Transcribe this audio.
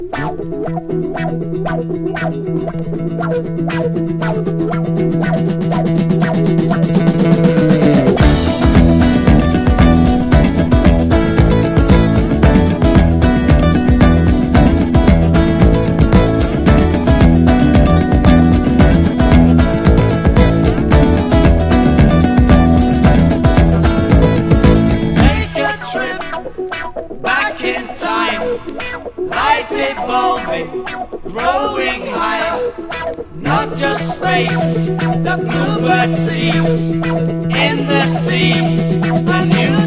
Back in time, life evolving, growing higher, not just space, the bluebird sees in the sea, a new